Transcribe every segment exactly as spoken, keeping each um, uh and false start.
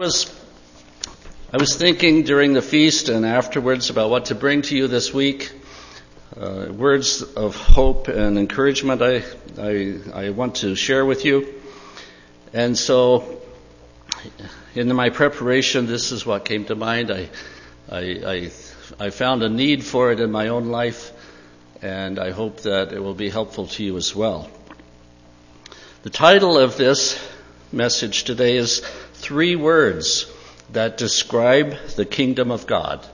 was I was thinking during the feast and afterwards about what to bring to you this week. Uh, words of hope and encouragement I, I I want to share with you. And so in my preparation, this is what came to mind. I I I, I found a need for it in my own life, and I hope that it will be helpful to you as well. The title of this message today is Three Words that Describe the Kingdom of God.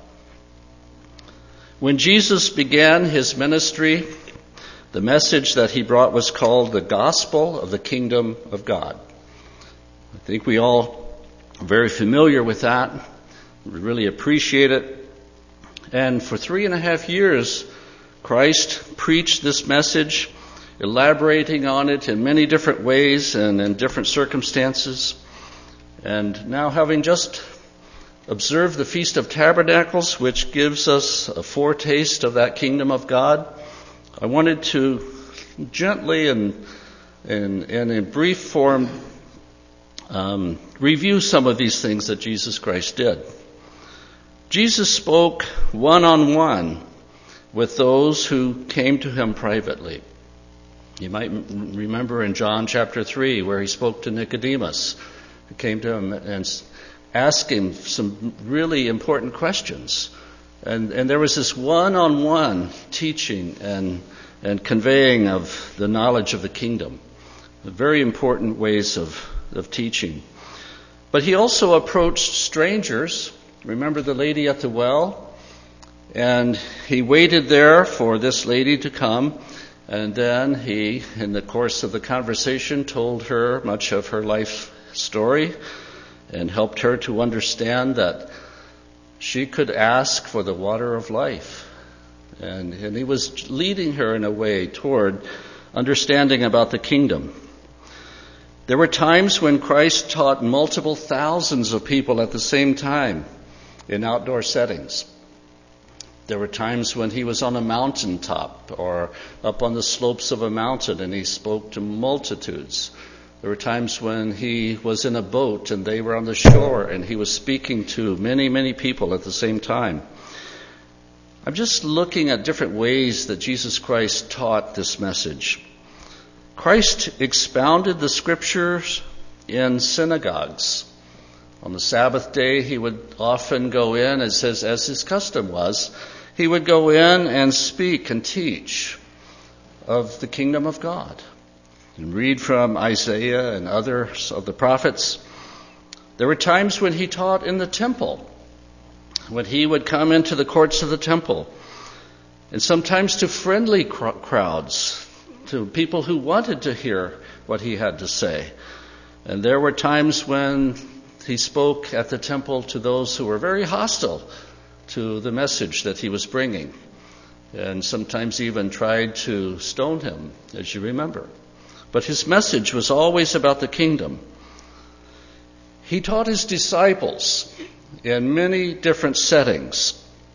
When Jesus began his ministry, the message that he brought was called the Gospel of the Kingdom of God. I think we all are very familiar with that. We really appreciate it. And for three and a half years, Christ preached this message, elaborating on it in many different ways and in different circumstances. And now, having just observed the Feast of Tabernacles, which gives us a foretaste of that kingdom of God, I wanted to gently and, and, and in brief form um, review some of these things that Jesus Christ did. Jesus spoke one-on-one with those who came to him privately. You might remember in John chapter three where he spoke to Nicodemus, who came to him and asked him some really important questions. And, and there was this one-on-one teaching and, and conveying of the knowledge of the kingdom. Very important ways of, of teaching. But he also approached strangers. Remember the lady at the well? And he waited there for this lady to come. And then he, in the course of the conversation, told her much of her life story and helped her to understand that she could ask for the water of life. And, and he was leading her in a way toward understanding about the kingdom. There were times when Christ taught multiple thousands of people at the same time in outdoor settings. There were times when he was on a mountaintop or up on the slopes of a mountain and he spoke to multitudes. There were times when he was in a boat and they were on the shore and he was speaking to many, many people at the same time. I'm just looking at different ways that Jesus Christ taught this message. Christ expounded the scriptures in synagogues. On the Sabbath day, he would often go in, it says, as his custom was, he would go in and speak and teach of the kingdom of God. And read from Isaiah and others of the prophets. There were times when he taught in the temple, when he would come into the courts of the temple, and sometimes to friendly cr- crowds, to people who wanted to hear what he had to say. And there were times when he spoke at the temple to those who were very hostile to the message that he was bringing, and sometimes even tried to stone him, as you remember. But his message was always about the kingdom. He taught his disciples in many different settings.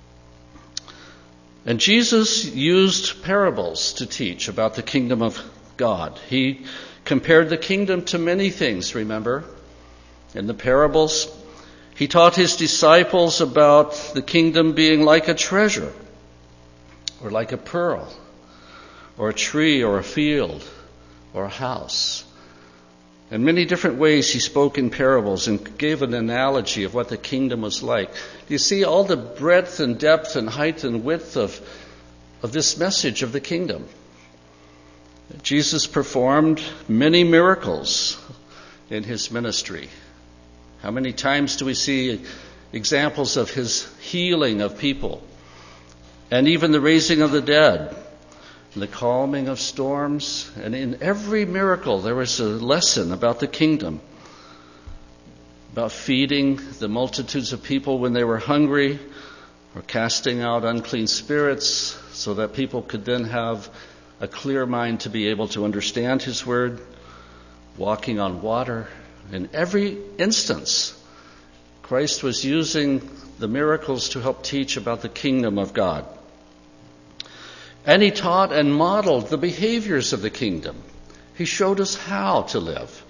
And Jesus used parables to teach about the kingdom of God. He compared the kingdom to many things, remember? In the parables, he taught his disciples about the kingdom being like a treasure, or like a pearl, or a tree, or a field, or a house. In many different ways he spoke in parables and gave an analogy of what the kingdom was like. Do you see all the breadth and depth and height and width of, of this message of the kingdom? Jesus performed many miracles in his ministry. How many times do we see examples of his healing of people and even the raising of the dead? The calming of storms, and in every miracle there was a lesson about the kingdom, about feeding the multitudes of people when they were hungry, or casting out unclean spirits so that people could then have a clear mind to be able to understand his word, walking on water. In every instance, Christ was using the miracles to help teach about the kingdom of God. And he taught and modeled the behaviors of the kingdom. He showed us how to live.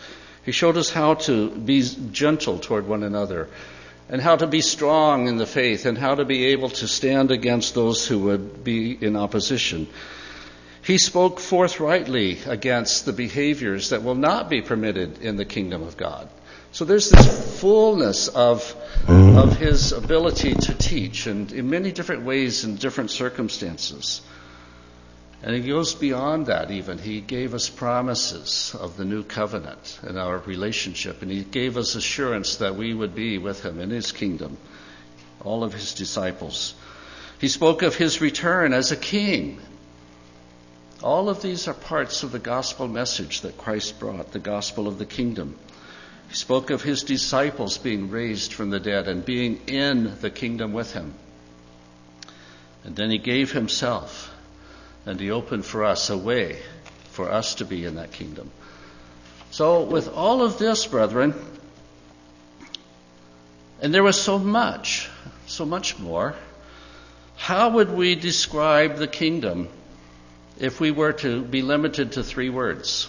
He showed us how to be gentle toward one another, and how to be strong in the faith, and how to be able to stand against those who would be in opposition. He spoke forthrightly against the behaviors that will not be permitted in the kingdom of God. So there's this fullness of, of his ability to teach, and in many different ways in different circumstances. And he goes beyond that even. He gave us promises of the new covenant and our relationship, and he gave us assurance that we would be with him in his kingdom, all of his disciples. He spoke of his return as a king. All of these are parts of the gospel message that Christ brought, the gospel of the kingdom. He spoke of his disciples being raised from the dead and being in the kingdom with him. And then he gave himself, and he opened for us a way for us to be in that kingdom. So with all of this, brethren, and there was so much, so much more, how would we describe the kingdom if we were to be limited to three words?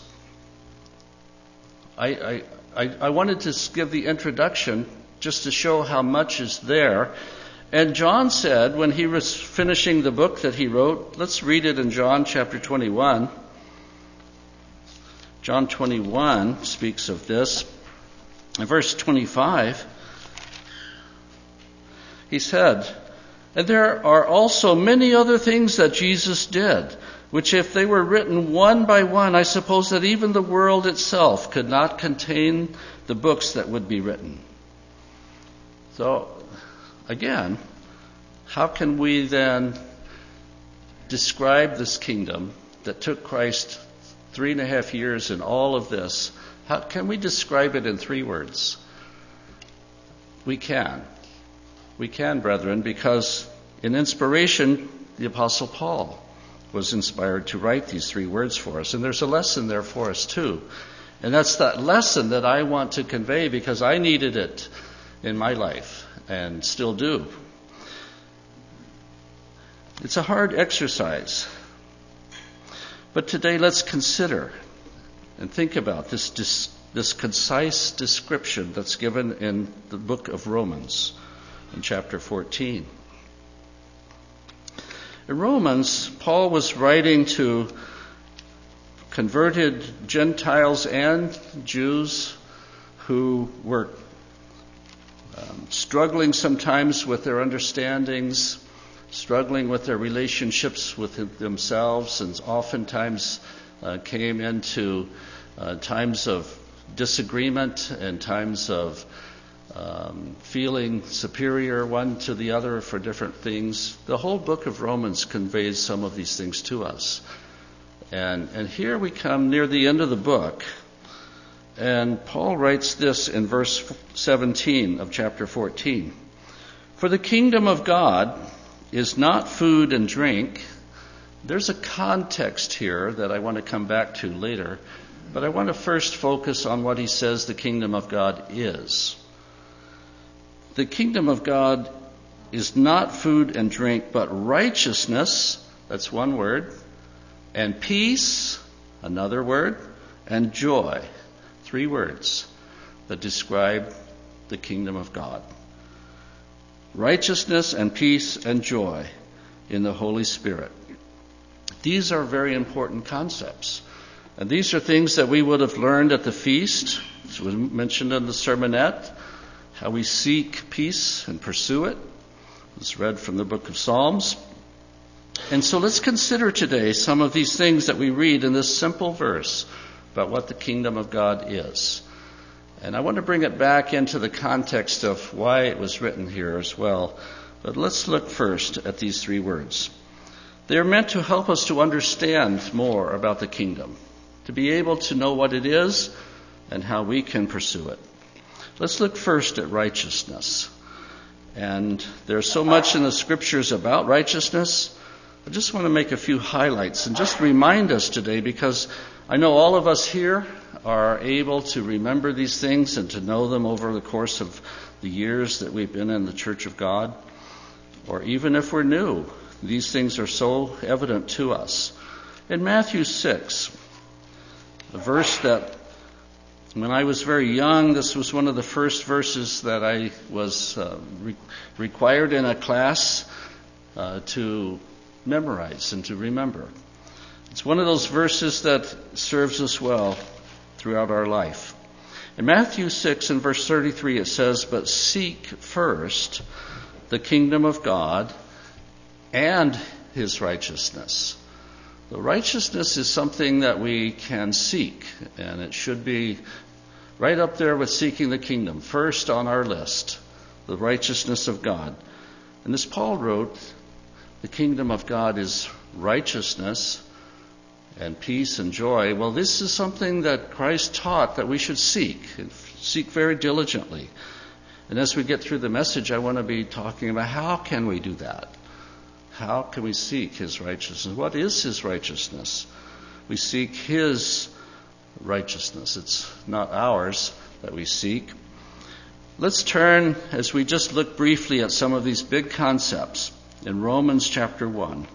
I, I, I, I wanted to give the introduction just to show how much is there. And John said, when he was finishing the book that he wrote, let's read it in John chapter twenty-one. John twenty-one speaks of this. In verse twenty-five, he said, "And there are also many other things that Jesus did, which if they were written one by one, I suppose that even the world itself could not contain the books that would be written." So, again, how can we then describe this kingdom that took Christ three and a half years in all of this? How can we describe it in three words? We can. We can, brethren, because in inspiration, the Apostle Paul was inspired to write these three words for us. And there's a lesson there for us too. And that's that lesson that I want to convey because I needed it in my life and still do. It's a hard exercise. But today let's consider and think about this, this, this concise description that's given in the book of Romans in chapter fourteen. In Romans, Paul was writing to converted Gentiles and Jews who were um, struggling sometimes with their understandings, struggling with their relationships with themselves, and oftentimes uh, came into uh, times of disagreement and times of Um, feeling superior one to the other for different things. The whole book of Romans conveys some of these things to us. And, and here we come near the end of the book, and Paul writes this in verse seventeen of chapter fourteen. "For the kingdom of God is not food and drink." There's a context here that I want to come back to later, but I want to first focus on what he says the kingdom of God is. The kingdom of God is not food and drink, but righteousness, that's one word, and peace, another word, and joy, three words that describe the kingdom of God. Righteousness and peace and joy in the Holy Spirit. These are very important concepts. And these are things that we would have learned at the feast, as was mentioned in the sermonette. How we seek peace and pursue it. It's read from the book of Psalms. And so let's consider today some of these things that we read in this simple verse about what the kingdom of God is. And I want to bring it back into the context of why it was written here as well. But let's look first at these three words. They are meant to help us to understand more about the kingdom, to be able to know what it is and how we can pursue it. Let's look first at righteousness. And there's so much in the scriptures about righteousness. I just want to make a few highlights and just remind us today, because I know all of us here are able to remember these things and to know them over the course of the years that we've been in the Church of God. Or even if we're new, these things are so evident to us. In Matthew six, a verse that When I was very young, this was one of the first verses that I was uh, re- required in a class uh, to memorize and to remember. It's one of those verses that serves us well throughout our life. In Matthew six and verse thirty-three it says, "But seek first the kingdom of God and his righteousness." The righteousness is something that we can seek, and it should be right up there with seeking the kingdom, first on our list, the righteousness of God. And as Paul wrote, the kingdom of God is righteousness and peace and joy. Well, this is something that Christ taught that we should seek, seek very diligently. And as we get through the message, I want to be talking about how can we do that? How can we seek his righteousness? What is his righteousness? We seek his righteousness. It's not ours that we seek. Let's turn, as we just look briefly at some of these big concepts, in Romans chapter one.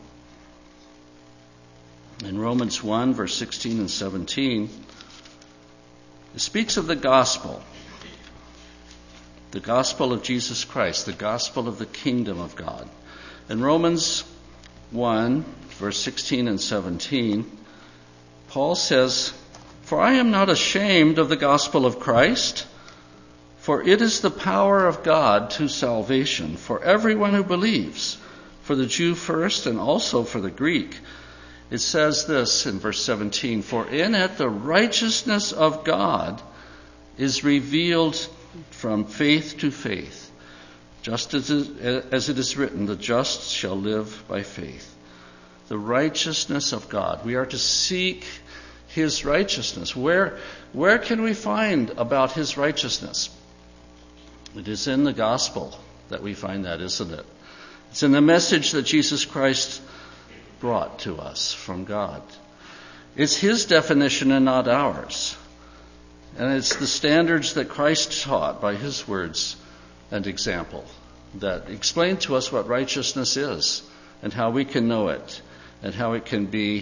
In Romans one, verse sixteen and seventeen, it speaks of the gospel. The gospel of Jesus Christ, the gospel of the kingdom of God. In Romans one, verse sixteen and seventeen, Paul says, "For I am not ashamed of the gospel of Christ, for it is the power of God to salvation for everyone who believes, for the Jew first and also for the Greek." It says this in verse seventeen, "For in it the righteousness of God is revealed from faith to faith, just as it is written, the just shall live by faith." The righteousness of God. We are to seek his righteousness. Where, where can we find about his righteousness? It is in the gospel that we find that, isn't it? It's in the message that Jesus Christ brought to us from God. It's his definition and not ours. And it's the standards that Christ taught by his words and example that explain to us what righteousness is and how we can know it and how it can be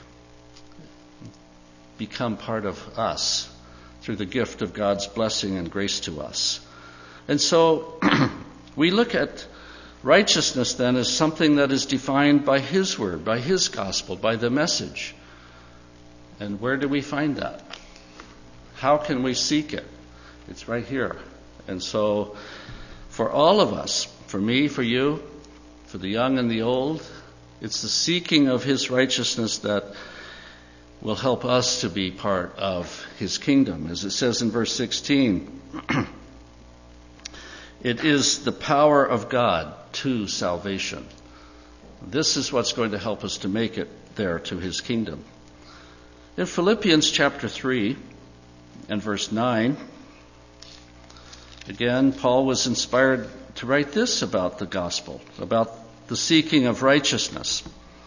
become part of us through the gift of God's blessing and grace to us. And so we look at righteousness then as something that is defined by his word, by his gospel, by the message. And where do we find that? How can we seek it? It's right here. And so for all of us, for me, for you, for the young and the old, it's the seeking of his righteousness that will help us to be part of his kingdom. As it says in verse sixteen, it is the power of God to salvation. This is what's going to help us to make it there to his kingdom. In Philippians chapter three and verse nine, again, Paul was inspired to write this about the gospel, about the seeking of righteousness.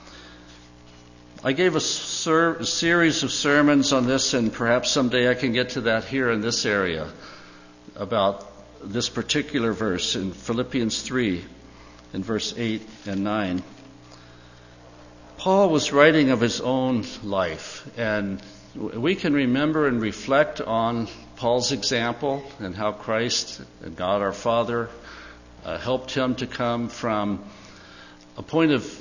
I gave a, ser- a series of sermons on this, and perhaps someday I can get to that here in this area, about this particular verse in Philippians three, in verse eight and nine. Paul was writing of his own life, and we can remember and reflect on Paul's example and how Christ and God our Father uh, helped him to come from a point of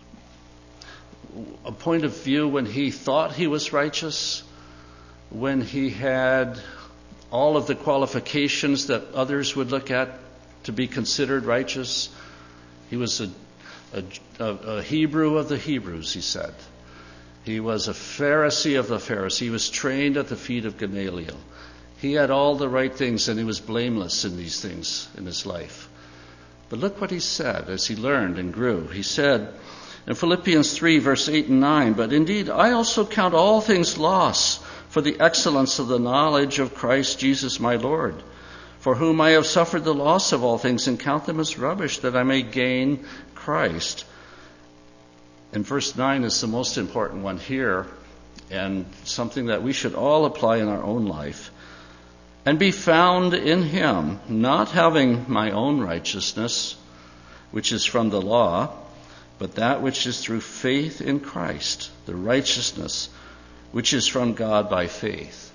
a point of view when he thought he was righteous, when he had all of the qualifications that others would look at to be considered righteous. He was a, a, a Hebrew of the Hebrews, he said. He was a Pharisee of the Pharisees. He was trained at the feet of Gamaliel. He had all the right things, and he was blameless in these things in his life. But look what he said as he learned and grew. He said in Philippians three, verse eight and nine, "But indeed I also count all things loss for the excellence of the knowledge of Christ Jesus my Lord, for whom I have suffered the loss of all things and count them as rubbish, that I may gain Christ." And verse nine is the most important one here, and something that we should all apply in our own life. "And be found in him, not having my own righteousness, which is from the law, but that which is through faith in Christ, the righteousness which is from God by faith."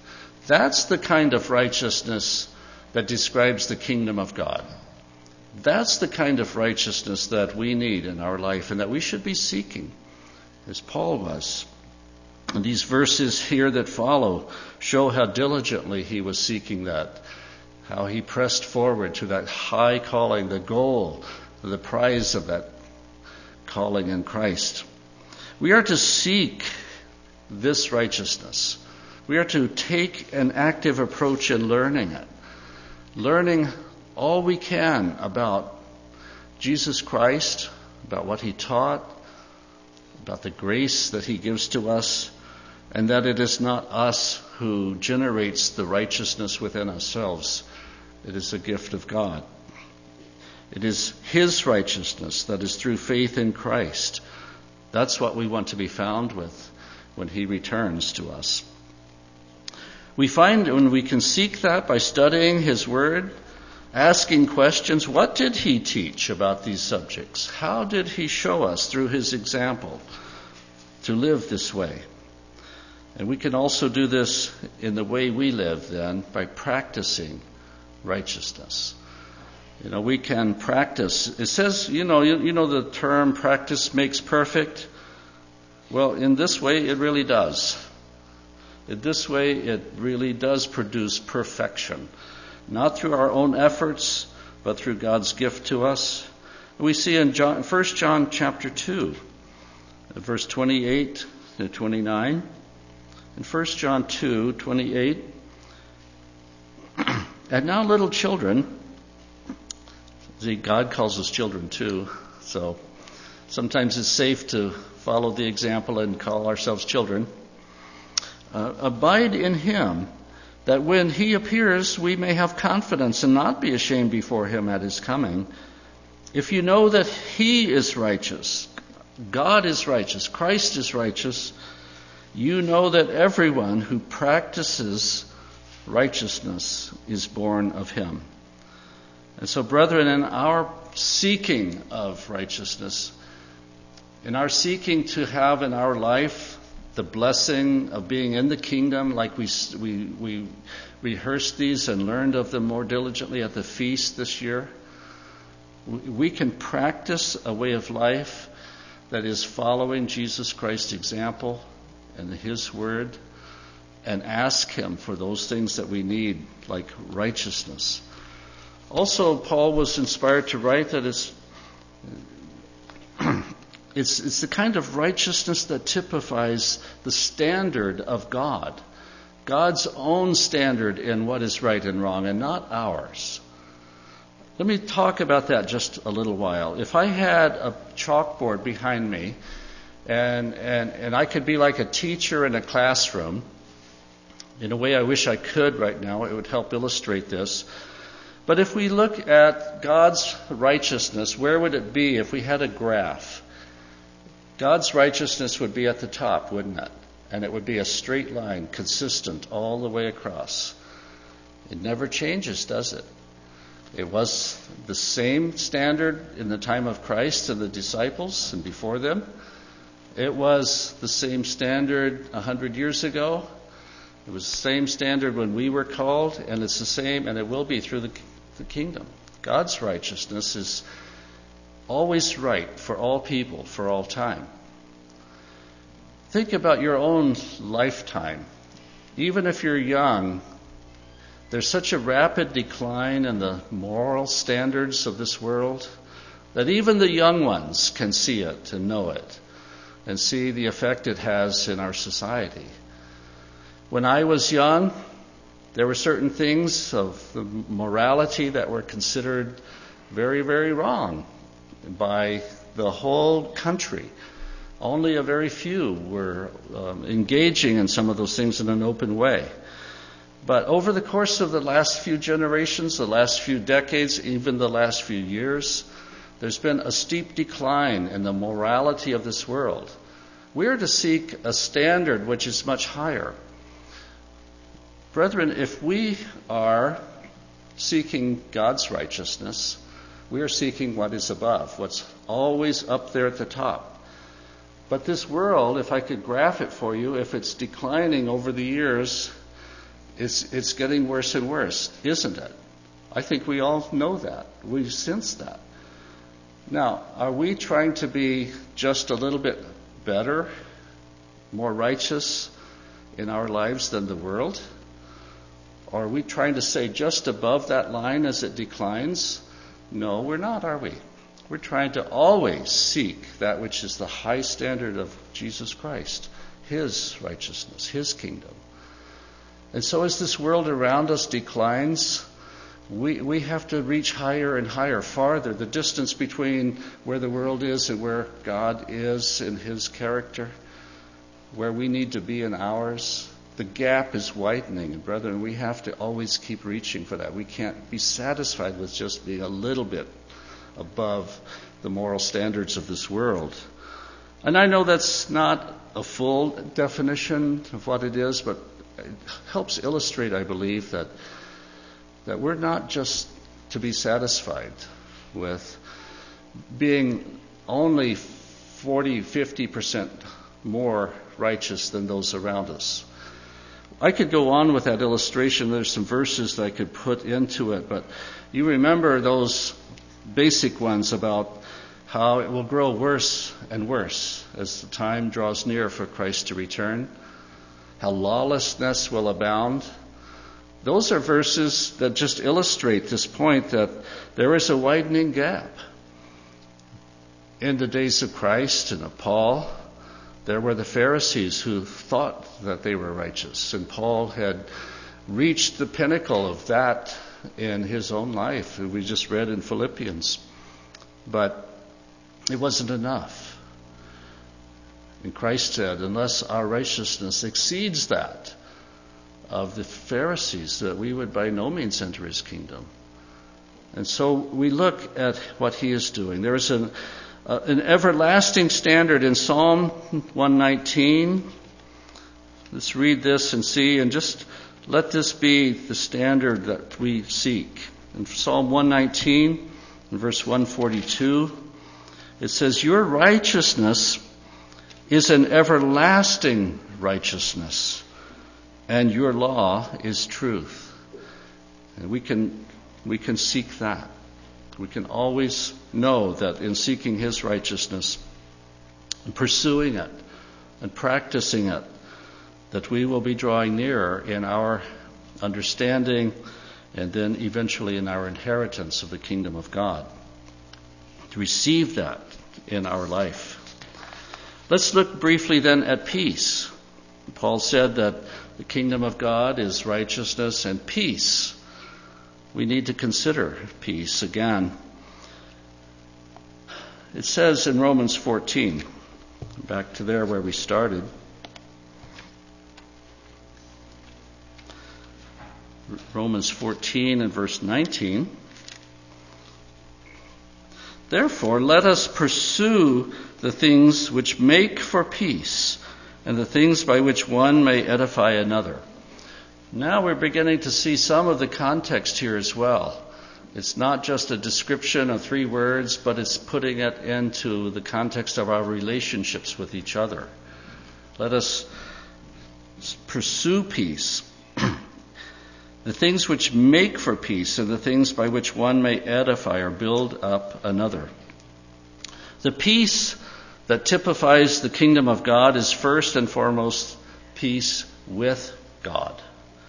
That's the kind of righteousness that describes the kingdom of God. That's the kind of righteousness that we need in our life and that we should be seeking, as Paul was. And these verses here that follow show how diligently he was seeking that, how he pressed forward to that high calling, the goal, the prize of that calling in Christ. We are to seek this righteousness. We are to take an active approach in learning it, learning all we can about Jesus Christ, about what he taught, about the grace that he gives to us, and that it is not us who generates the righteousness within ourselves. It is a gift of God. It is his righteousness that is through faith in Christ. That's what we want to be found with when he returns to us. We find when we can seek that by studying his word, asking questions, what did he teach about these subjects? How did he show us through his example to live this way? And we can also do this in the way we live then by practicing righteousness. You know, we can practice. It says, you know, you, you know the term practice makes perfect? Well, in this way, it really does. In this way, it really does produce perfection. Not through our own efforts, but through God's gift to us. We see in John, First John chapter two, verse twenty-eight to twenty-nine. In First John two, twenty-eight, and now little children, see, God calls us children too, so sometimes it's safe to follow the example and call ourselves children. Uh, abide in him, that when he appears, we may have confidence and not be ashamed before him at his coming. If you know that he is righteous, God is righteous, Christ is righteous, you know that everyone who practices righteousness is born of him. And so, brethren, in our seeking of righteousness, in our seeking to have in our life the blessing of being in the kingdom, like we we we rehearsed these and learned of them more diligently at the feast this year, we can practice a way of life that is following Jesus Christ's example and his word, and ask him for those things that we need, like righteousness. Also, Paul was inspired to write that it's It's, it's the kind of righteousness that typifies the standard of God. God's own standard in what is right and wrong, and not ours. Let me talk about that just a little while. If I had a chalkboard behind me, and, and, and I could be like a teacher in a classroom, in a way I wish I could right now, it would help illustrate this. But if we look at God's righteousness, where would it be if we had a graph? God's righteousness would be at the top, wouldn't it? And it would be a straight line, consistent all the way across. It never changes, does it? It was the same standard in the time of Christ and the disciples and before them. It was the same standard a hundred years ago. It was the same standard when we were called, and it's the same, and it will be through the, the kingdom. God's righteousness is always right for all people, for all time. Think about your own lifetime. Even if you're young, there's such a rapid decline in the moral standards of this world that even the young ones can see it and know it and see the effect it has in our society. When I was young, there were certain things of the morality that were considered very, very wrong by the whole country. Only a very few were um, engaging in some of those things in an open way. But over the course of the last few generations, the last few decades, even the last few years, there's been a steep decline in the morality of this world. We are to seek a standard which is much higher. Brethren, if we are seeking God's righteousness, we are seeking what is above, what's always up there at the top. But this world, if I could graph it for you, if it's declining over the years, it's, it's getting worse and worse, isn't it? I think we all know that. We sense that. Now, are we trying to be just a little bit better, more righteous in our lives than the world? Or are we trying to stay just above that line as it declines? No, we're not, are we? We're trying to always seek that which is the high standard of Jesus Christ, His righteousness, His kingdom. And so as this world around us declines, we we have to reach higher and higher, farther. The distance between where the world is and where God is in His character, where we need to be in ours, the gap is widening. And brethren, we have to always keep reaching for that. We can't be satisfied with just being a little bit above the moral standards of this world. And I know that's not a full definition of what it is, but it helps illustrate, I believe, that that we're not just to be satisfied with being only forty, fifty percent more righteous than those around us. I could go on with that illustration. There's some verses that I could put into it, but you remember those basic ones about how it will grow worse and worse as the time draws near for Christ to return, how lawlessness will abound. Those are verses that just illustrate this point that there is a widening gap. In the days of Christ and of Paul, there were the Pharisees who thought that they were righteous, and Paul had reached the pinnacle of that in his own life. We just read in Philippians. But it wasn't enough. And Christ said, unless our righteousness exceeds that of the Pharisees, that we would by no means enter His kingdom. And so we look at what He is doing. There is an, uh, an everlasting standard in Psalm one nineteen. Let's read this and see, and just let this be the standard that we seek. In Psalm one nineteen, in verse one forty-two, it says, your righteousness is an everlasting righteousness, and your law is truth. And we can we can seek that. We can always know that in seeking His righteousness and pursuing it and practicing it, that we will be drawing nearer in our understanding and then eventually in our inheritance of the kingdom of God. To receive that in our life. Let's look briefly then at peace. Paul said that the kingdom of God is righteousness and peace. We need to consider peace again. It says in Romans fourteen, back to there where we started, Romans fourteen and verse nineteen, therefore let us pursue the things which make for peace, and the things by which one may edify another. Now we're beginning to see some of the context here as well. It's not just a description of three words, but it's putting it into the context of our relationships with each other. Let us pursue peace, the things which make for peace, and the things by which one may edify or build up another. The peace that typifies the kingdom of God is first and foremost peace with God.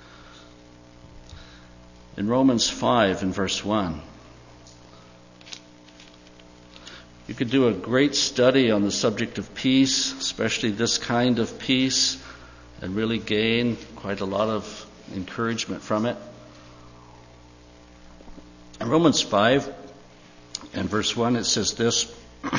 In Romans five in verse one, you could do a great study on the subject of peace, especially this kind of peace, and really gain quite a lot of encouragement from it. In Romans five and verse one, it says this,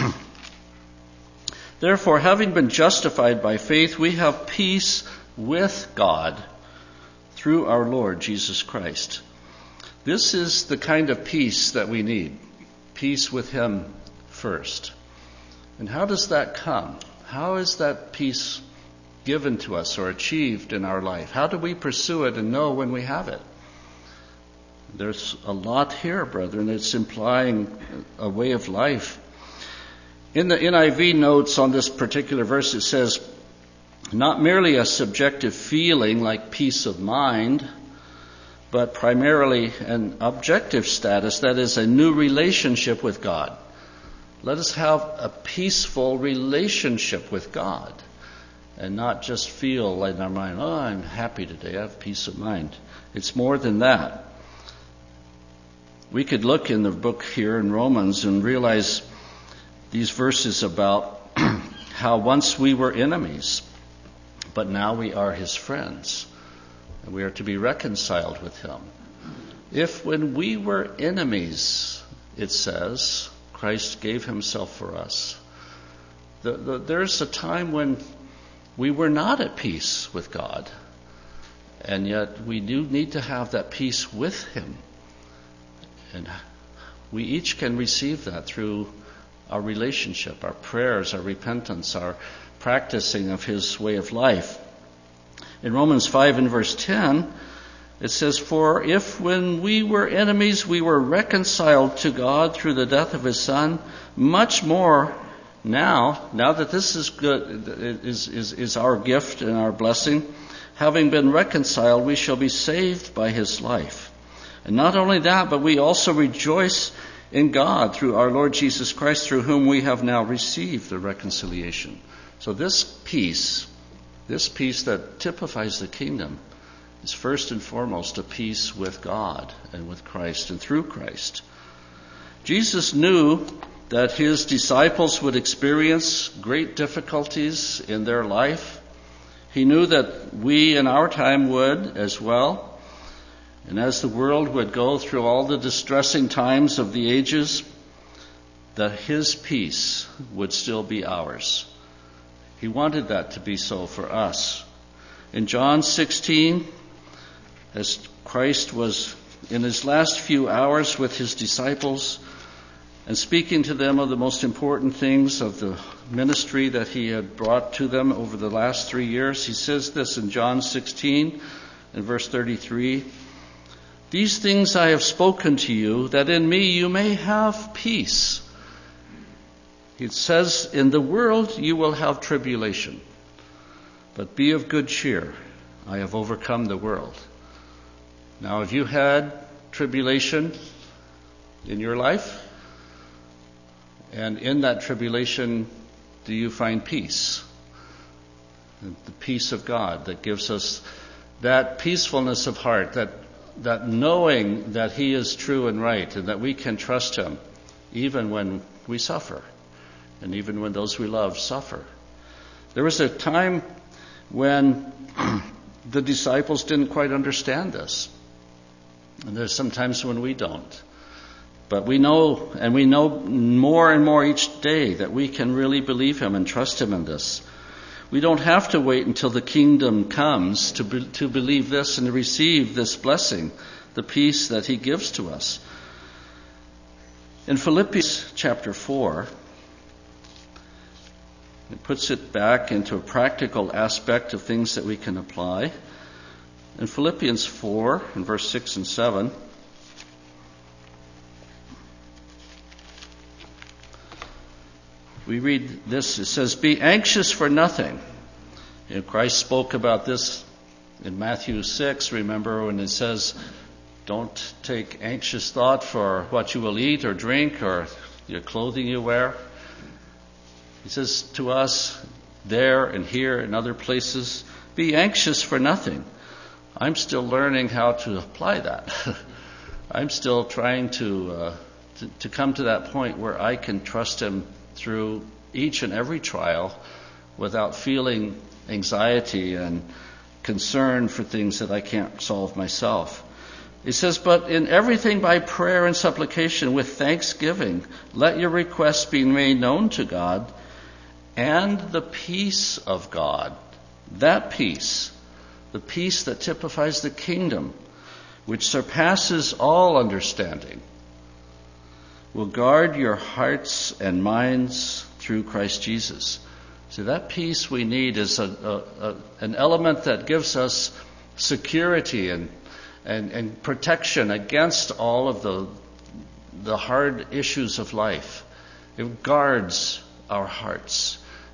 therefore, having been justified by faith, we have peace with God through our Lord Jesus Christ. This is the kind of peace that we need. Peace with Him first. And how does that come? How is that peace given to us or achieved in our life? How do we pursue it and know when we have it? There's a lot here, brethren. It's implying a way of life. In the N I V notes on this particular verse, it says, not merely a subjective feeling like peace of mind, but primarily an objective status, that is, a new relationship with God. Let us have a peaceful relationship with God and not just feel in our mind, oh, I'm happy today, I have peace of mind. It's more than that. We could look in the book here in Romans and realize these verses about how once we were enemies, but now we are his friends, and we are to be reconciled with him. If when we were enemies, it says, Christ gave himself for us, the, the, there's a time when we were not at peace with God, and yet we do need to have that peace with him. And we each can receive that through our relationship, our prayers, our repentance, our practicing of his way of life. In Romans five and verse ten, it says, For if when we were enemies we were reconciled to God through the death of his Son, much more now, now that this is good, is, is, is our gift and our blessing, having been reconciled, we shall be saved by his life. And not only that, but we also rejoice in God through our Lord Jesus Christ, through whom we have now received the reconciliation. So this peace, this peace that typifies the kingdom, is first and foremost a peace with God and with Christ and through Christ. Jesus knew that his disciples would experience great difficulties in their life. He knew that we in our time would as well. And as the world would go through all the distressing times of the ages, that his peace would still be ours. He wanted that to be so for us. In John sixteen, as Christ was in his last few hours with his disciples and speaking to them of the most important things of the ministry that he had brought to them over the last three years, he says this in John sixteen and verse thirty-three, These things I have spoken to you, that in me you may have peace. It says, in the world you will have tribulation, but be of good cheer. I have overcome the world. Now, have you had tribulation in your life? And in that tribulation, do you find peace? The peace of God that gives us that peacefulness of heart, that that knowing that he is true and right, and that we can trust him even when we suffer, and even when those we love suffer. There was a time when the disciples didn't quite understand this. And there's some times when we don't. But we know, and we know more and more each day, that we can really believe him and trust him in this. We don't have to wait until the kingdom comes to be, to believe this and to receive this blessing, the peace that he gives to us. In Philippians chapter four, it puts it back into a practical aspect of things that we can apply. In Philippians four, in verse six and seven, we read this. It says, Be anxious for nothing. You know, Christ spoke about this in Matthew six, remember, when it says, don't take anxious thought for what you will eat or drink or your clothing you wear. He says to us there and here and other places, be anxious for nothing. I'm still learning how to apply that. I'm still trying to, uh, to to come to that point where I can trust him through each and every trial without feeling anxiety and concern for things that I can't solve myself. It says, but in everything by prayer and supplication with thanksgiving, let your requests be made known to God, and the peace of God, that peace, the peace that typifies the kingdom, which surpasses all understanding, will guard your hearts and minds through Christ Jesus. See, that peace we need is a, a, a, an element that gives us security and, and, and protection against all of the, the hard issues of life. It guards our hearts.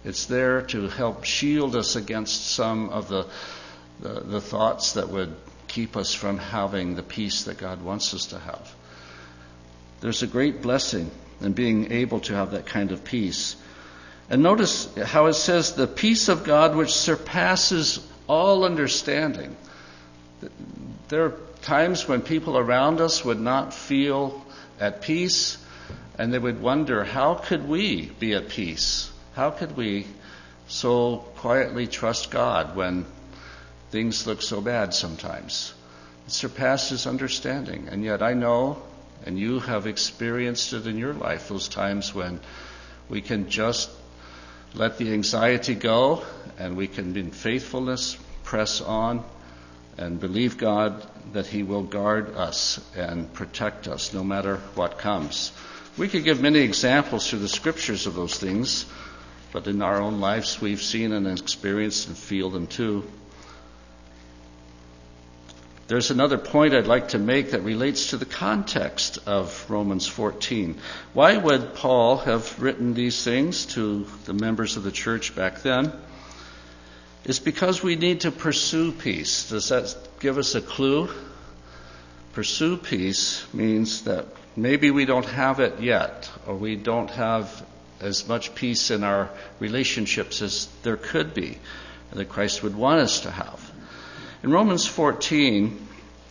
It's there to help shield us against some of the, the, the thoughts that would keep us from having the peace that God wants us to have. There's a great blessing in being able to have that kind of peace. And notice how it says, the peace of God which surpasses all understanding. There are times when people around us would not feel at peace, and they would wonder, how could we be at peace? How could we so quietly trust God when things look so bad sometimes? It surpasses understanding. And yet I know, and you have experienced it in your life, those times when we can just let the anxiety go and we can, in faithfulness, press on and believe God that He will guard us and protect us no matter what comes. We could give many examples through the scriptures of those things, but in our own lives we've seen and experienced and feel them too. There's another point I'd like to make that relates to the context of Romans fourteen. Why would Paul have written these things to the members of the church back then? It's because we need to pursue peace. Does that give us a clue? Pursue peace means that maybe we don't have it yet, or we don't have as much peace in our relationships as there could be, and that Christ would want us to have. In Romans fourteen,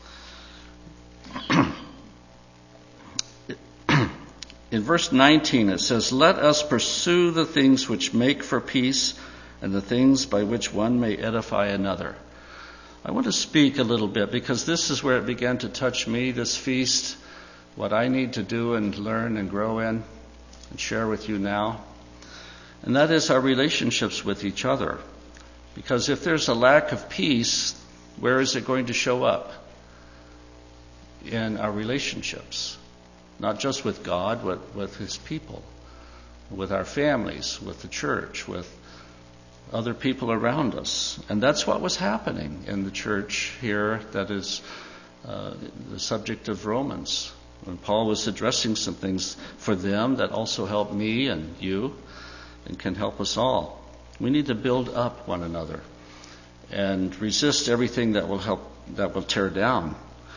in verse nineteen, it says, "Let us pursue the things which make for peace, and the things by which one may edify another." I want to speak a little bit, because this is where it began to touch me, this feast, what I need to do and learn and grow in and share with you now. And that is our relationships with each other. Because if there's a lack of peace, where is it going to show up? In our relationships. Not just with God, but with His people. With our families, with the church, with other people around us. And that's what was happening in the church here that is uh, the subject of Romans. When Paul was addressing some things for them that also help me and you and can help us all. We need to build up one another and resist everything that will help, that will tear down.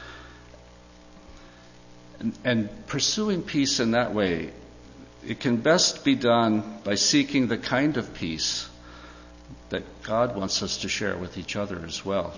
And, and pursuing peace in that way, it can best be done by seeking the kind of peace that God wants us to share with each other as well.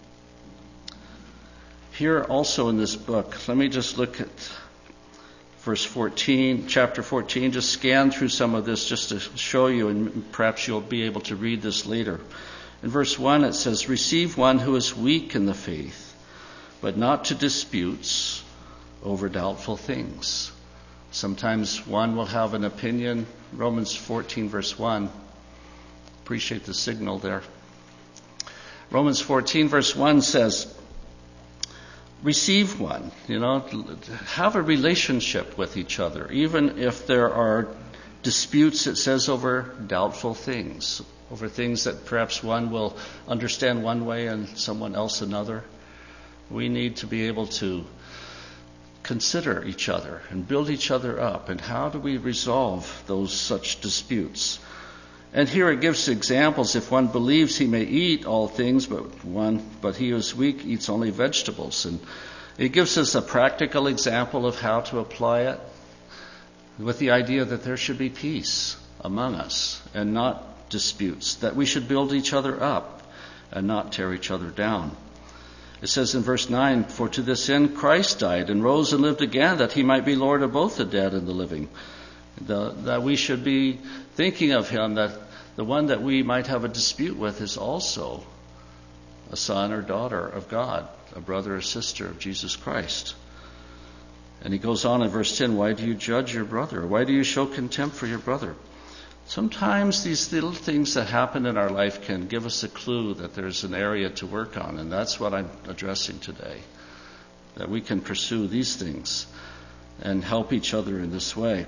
Here also in this book, let me just look at verse fourteen, chapter fourteen, just scan through some of this just to show you, and perhaps you'll be able to read this later. In verse one it says, "Receive one who is weak in the faith, but not to disputes over doubtful things." Sometimes one will have an opinion. Romans fourteen verse one. Appreciate the signal there. Romans fourteen verse one says, receive one, you know, have a relationship with each other, even if there are disputes, it says, over doubtful things, over things that perhaps one will understand one way and someone else another. We need to be able to consider each other and build each other up. And how do we resolve those such disputes? And here it gives examples. If one believes he may eat all things, but one, but he who is weak eats only vegetables. And it gives us a practical example of how to apply it, with the idea that there should be peace among us and not disputes, that we should build each other up and not tear each other down. It says in verse nine, "For to this end Christ died and rose and lived again, that he might be Lord of both the dead and the living." The, that we should be thinking of him, that the one that we might have a dispute with is also a son or daughter of God, a brother or sister of Jesus Christ. And he goes on in verse ten, "Why do you judge your brother? Why do you show contempt for your brother?" Sometimes these little things that happen in our life can give us a clue that there's an area to work on, and that's what I'm addressing today. That we can pursue these things and help each other in this way.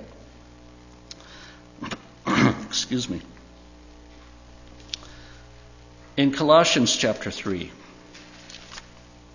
Excuse me. In Colossians chapter three,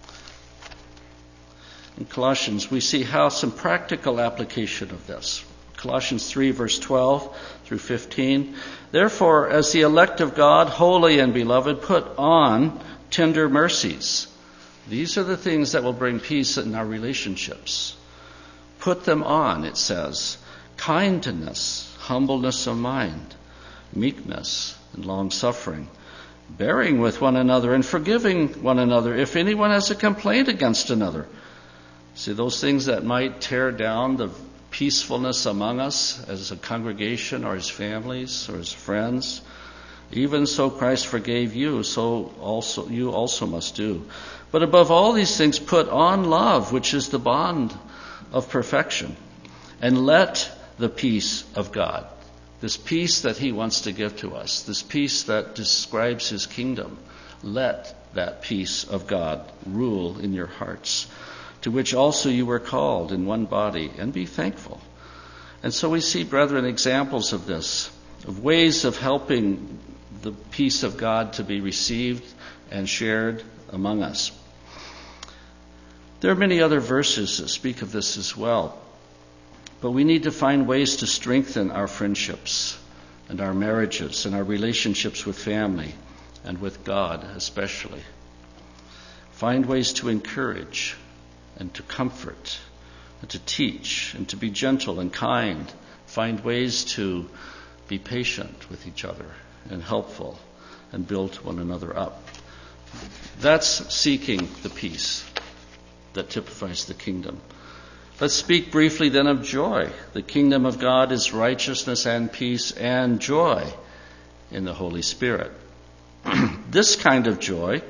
in Colossians, we see how some practical application of this. Colossians three, verse twelve through fifteen. Therefore, as the elect of God, holy and beloved, put on tender mercies. These are the things that will bring peace in our relationships. Put them on, it says. Kindness, humbleness of mind, meekness, and long-suffering, bearing with one another and forgiving one another if anyone has a complaint against another. See, those things that might tear down the peacefulness among us as a congregation or as families or as friends. Even so Christ forgave you, so also you also must do. But above all these things, put on love, which is the bond of perfection. And let the peace of God, this peace that he wants to give to us, this peace that describes his kingdom, let that peace of God rule in your hearts, to which also you were called in one body, and be thankful. And so we see, brethren, examples of this, of ways of helping the peace of God to be received and shared among us. There are many other verses that speak of this as well, but we need to find ways to strengthen our friendships and our marriages and our relationships with family and with God especially. Find ways to encourage and to comfort and to teach and to be gentle and kind. Find ways to be patient with each other and helpful and build one another up. That's seeking the peace that typifies the kingdom. Let's speak briefly then of joy. The kingdom of God is righteousness and peace and joy in the Holy Spirit. This kind of joy,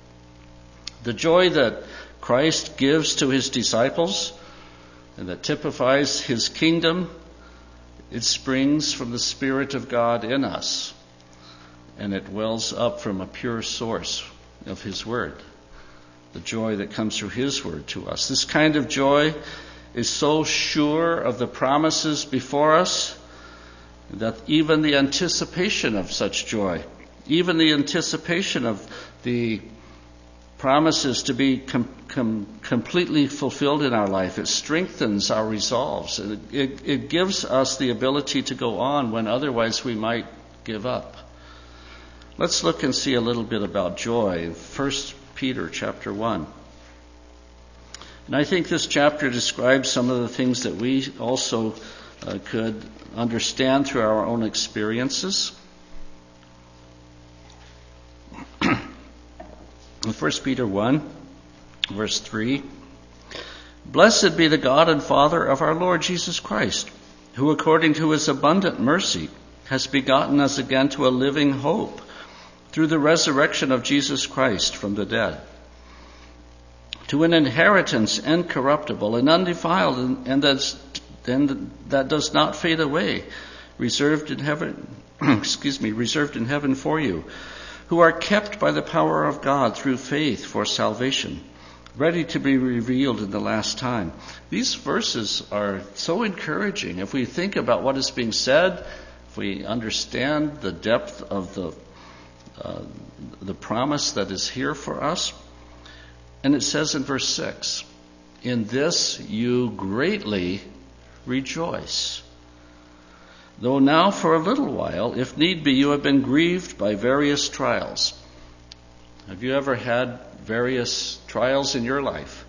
the joy that Christ gives to his disciples and that typifies his kingdom, it springs from the Spirit of God in us, and it wells up from a pure source of his word, the joy that comes through his word to us. This kind of joy is so sure of the promises before us that even the anticipation of such joy, even the anticipation of the promises to be com- com- completely fulfilled in our life, it strengthens our resolves. It, it, it gives us the ability to go on when otherwise we might give up. Let's look and see a little bit about joy in First Peter chapter one. And I think this chapter describes some of the things that we also uh, could understand through our own experiences. In First Peter one, verse three, Blessed be the God and Father of our Lord Jesus Christ, who according to his abundant mercy has begotten us again to a living hope through the resurrection of Jesus Christ from the dead, to an inheritance incorruptible and undefiled, and, and, that's, and that does not fade away, reserved in heaven, excuse me, reserved in heaven for you, who are kept by the power of God through faith for salvation, ready to be revealed in the last time. These verses are so encouraging. If we think about what is being said, if we understand the depth of the uh, the promise that is here for us. And it says in verse six, In this you greatly rejoice, though now for a little while, if need be, you have been grieved by various trials. Have you ever had various trials in your life?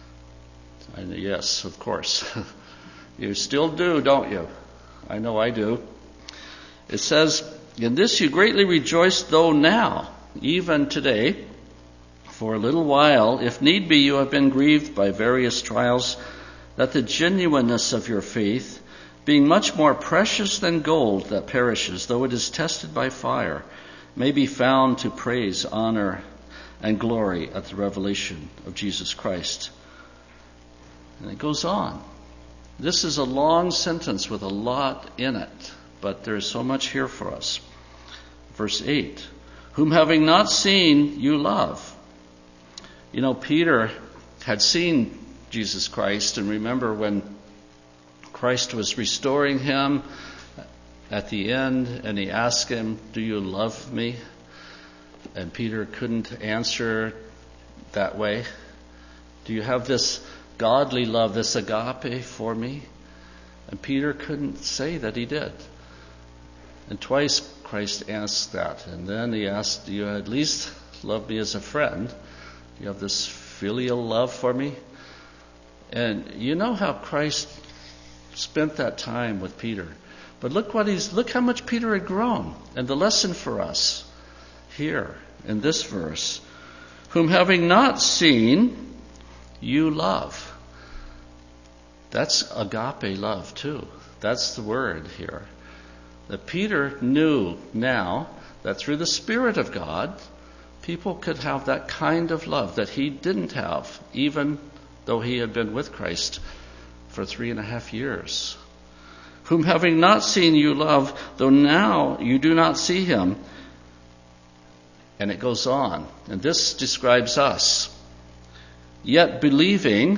And yes, of course. You still do, don't you? I know I do. It says, In this you greatly rejoice, though now, even today, for a little while, if need be, you have been grieved by various trials, that the genuineness of your faith, being much more precious than gold that perishes, though it is tested by fire, may be found to praise, honor, and glory at the revelation of Jesus Christ. And it goes on. This is a long sentence with a lot in it, but there is so much here for us. Verse eight, whom having not seen, you love. You know, Peter had seen Jesus Christ, and remember when Christ was restoring him at the end, and he asked him, do you love me? And Peter couldn't answer that way. Do you have this godly love, this agape for me? And Peter couldn't say that he did. And twice Christ asked that. And then he asked, do you at least love me as a friend? Do you have this filial love for me? And you know how Christ spent that time with Peter. But look what he's look how much Peter had grown. And the lesson for us here in this verse, whom having not seen, you love. That's agape love too. That's the word here. That Peter knew now that through the Spirit of God, people could have that kind of love that he didn't have, even though he had been with Christ for three and a half years. Whom having not seen you love, though now you do not see him. And it goes on. And this describes us. Yet believing,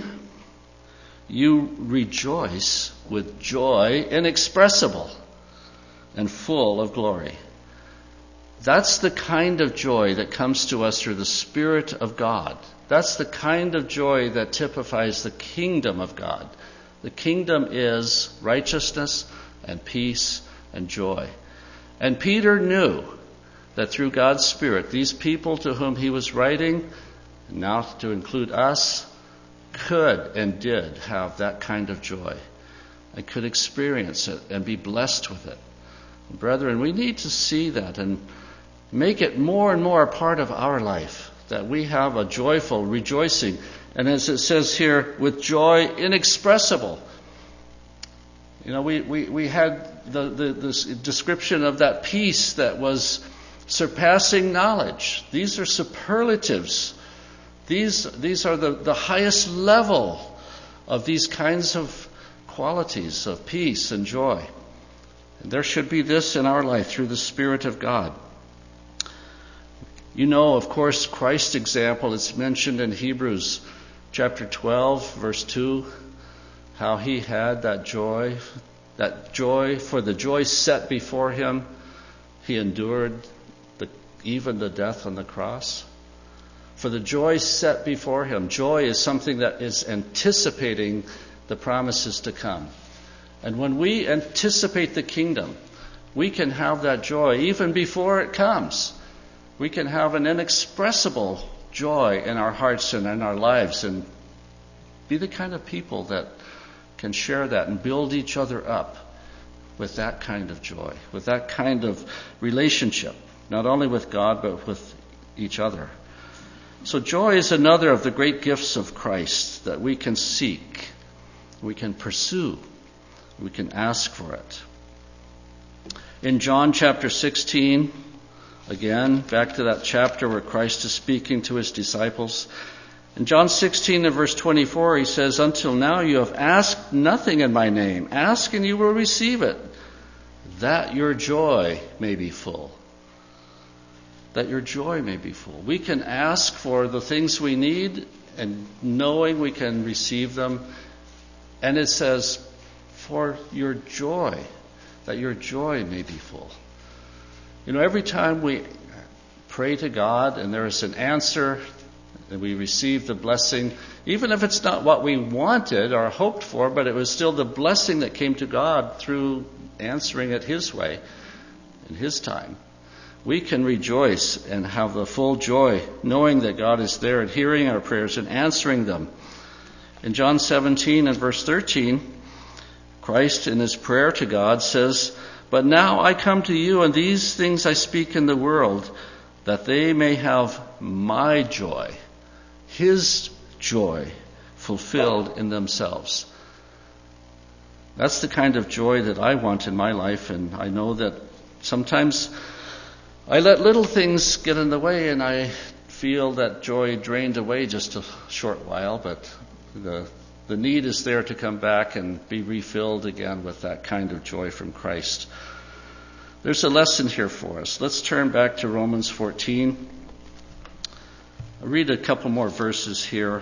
you rejoice with joy inexpressible and full of glory. That's the kind of joy that comes to us through the Spirit of God. That's the kind of joy that typifies the kingdom of God. The kingdom is righteousness and peace and joy. And Peter knew that through God's Spirit, these people to whom he was writing, and now to include us, could and did have that kind of joy and could experience it and be blessed with it. Brethren, we need to see that and make it more and more a part of our life, that we have a joyful rejoicing. And as it says here, with joy inexpressible. You know, we, we, we had the, the this description of that peace that was surpassing knowledge. These are superlatives. These, these are the, the highest level of these kinds of qualities of peace and joy. And there should be this in our life through the Spirit of God. You know, of course, Christ's example, it's mentioned in Hebrews chapter twelve, verse two, how he had that joy, that joy, for the joy set before him, he endured the, even the death on the cross. For the joy set before him. Joy is something that is anticipating the promises to come. And when we anticipate the kingdom, we can have that joy even before it comes. We can have an inexpressible joy in our hearts and in our lives and be the kind of people that can share that and build each other up with that kind of joy, with that kind of relationship, not only with God, but with each other. So joy is another of the great gifts of Christ that we can seek, we can pursue, we can ask for it. In John chapter sixteen, again, back to that chapter where Christ is speaking to his disciples. In John sixteen and verse twenty-four, he says, until now you have asked nothing in my name. Ask and you will receive it, that your joy may be full. That your joy may be full. We can ask for the things we need and knowing we can receive them. And it says, for your joy, that your joy may be full. You know, every time we pray to God and there is an answer and we receive the blessing, even if it's not what we wanted or hoped for, but it was still the blessing that came to God through answering it his way, in his time, we can rejoice and have the full joy knowing that God is there and hearing our prayers and answering them. In John seventeen and verse thirteen, Christ in his prayer to God says, but now I come to you, and these things I speak in the world, that they may have my joy, his joy, fulfilled in themselves. That's the kind of joy that I want in my life, and I know that sometimes I let little things get in the way, and I feel that joy drained away just a short while, but the The need is there to come back and be refilled again with that kind of joy from Christ. There's a lesson here for us. Let's turn back to Romans fourteen. I'll read a couple more verses here.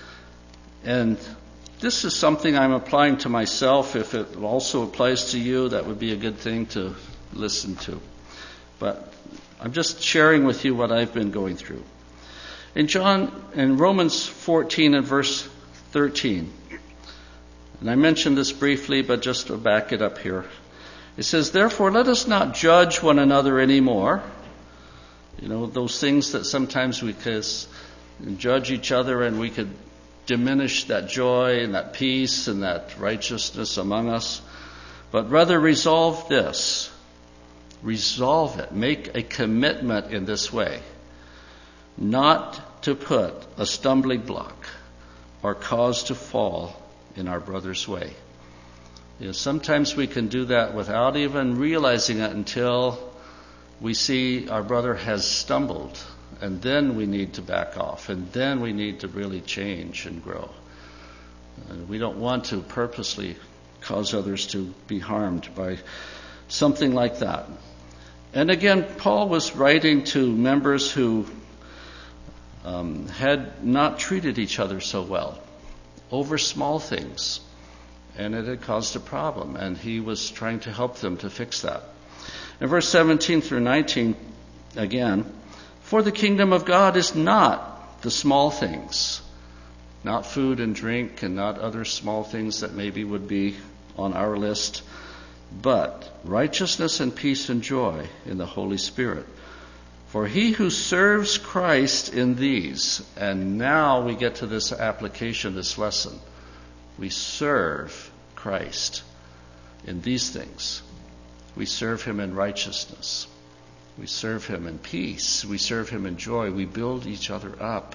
And this is something I'm applying to myself. If it also applies to you, that would be a good thing to listen to. But I'm just sharing with you what I've been going through. In John, in Romans fourteen and verse thirteen, And I mentioned this briefly, but just to back it up here. It says, therefore, let us not judge one another anymore. You know, those things that sometimes we could judge each other and we could diminish that joy and that peace and that righteousness among us. But rather resolve this. Resolve it. Make a commitment in this way. Not to put a stumbling block or cause to fall in our brother's way. You know, sometimes we can do that without even realizing it until we see our brother has stumbled, and then we need to back off, and then we need to really change and grow. And we don't want to purposely cause others to be harmed by something like that. And again, Paul was writing to members who um, had not treated each other so well over small things, and it had caused a problem, and he was trying to help them to fix that. In verse seventeen through nineteen, again, for the kingdom of God is not the small things, not food and drink and not other small things that maybe would be on our list, but righteousness and peace and joy in the Holy Spirit. For he who serves Christ in these, and now we get to this application, this lesson, we serve Christ in these things. We serve him in righteousness. We serve him in peace. We serve him in joy. We build each other up.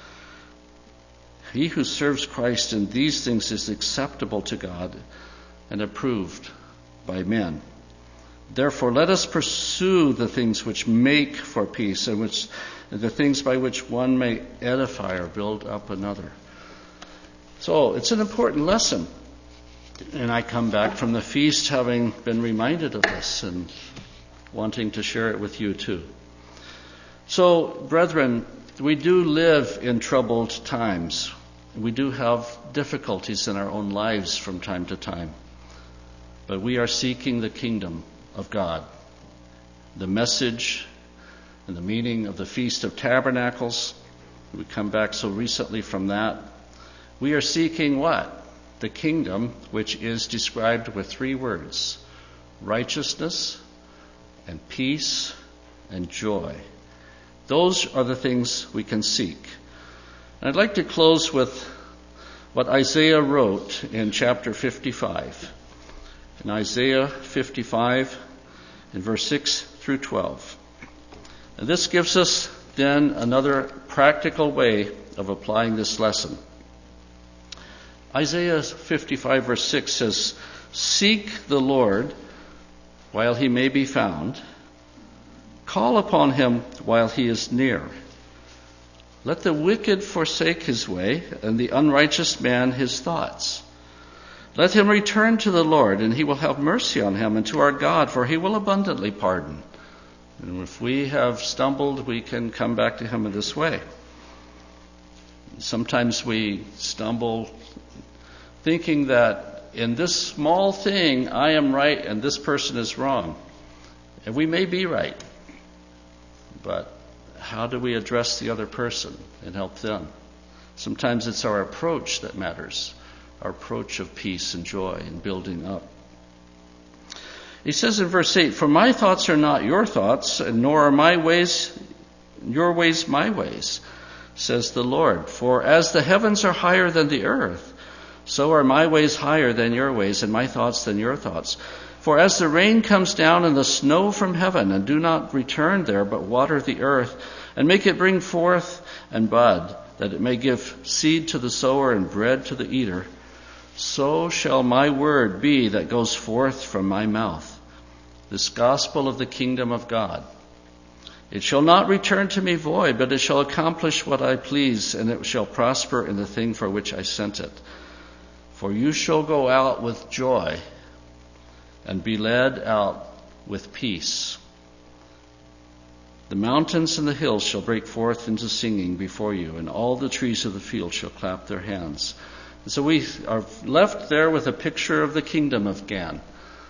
He who serves Christ in these things is acceptable to God and approved by men. Therefore, let us pursue the things which make for peace and which the things by which one may edify or build up another. So it's an important lesson. And I come back from the feast having been reminded of this and wanting to share it with you too. So, brethren, we do live in troubled times. We do have difficulties in our own lives from time to time. But we are seeking the kingdom of God. The message and the meaning of the Feast of Tabernacles, we come back so recently from that. We are seeking what? The kingdom, which is described with three words: righteousness and peace and joy. Those are the things we can seek. And I'd like to close with what Isaiah wrote in chapter fifty-five. In Isaiah fifty-five, in verse six through twelve. And this gives us then another practical way of applying this lesson. Isaiah fifty-five verse six says, "Seek the Lord while he may be found. Call upon him while he is near. Let the wicked forsake his way, and the unrighteous man his thoughts. Let him return to the Lord, and he will have mercy on him, and to our God, for he will abundantly pardon." And if we have stumbled, we can come back to him in this way. Sometimes we stumble thinking that in this small thing I am right and this person is wrong. And we may be right. But how do we address the other person and help them? Sometimes it's our approach that matters. Our approach of peace and joy and building up. He says in verse eight, "For my thoughts are not your thoughts, and nor are my ways your ways my ways, says the Lord. For as the heavens are higher than the earth, so are my ways higher than your ways, and my thoughts than your thoughts. For as the rain comes down and the snow from heaven, and do not return there, but water the earth, and make it bring forth and bud, that it may give seed to the sower and bread to the eater, so shall my word be that goes forth from my mouth, this gospel of the kingdom of God. It shall not return to me void, but it shall accomplish what I please, and it shall prosper in the thing for which I sent it. For you shall go out with joy and be led out with peace. The mountains and the hills shall break forth into singing before you, and all the trees of the field shall clap their hands." And so we are left there with a picture of the kingdom of God,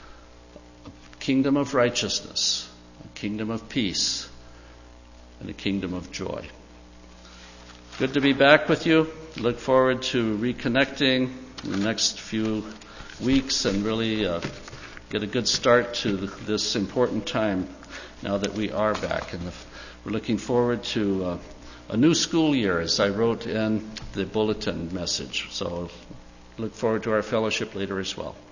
a kingdom of righteousness, a kingdom of peace, and a kingdom of joy. Good to be back with you. Look forward to reconnecting in the next few weeks and really uh, get a good start to this important time now that we are back. And the, we're looking forward to uh, a new school year, as I wrote in the bulletin message. So look forward to our fellowship later as well.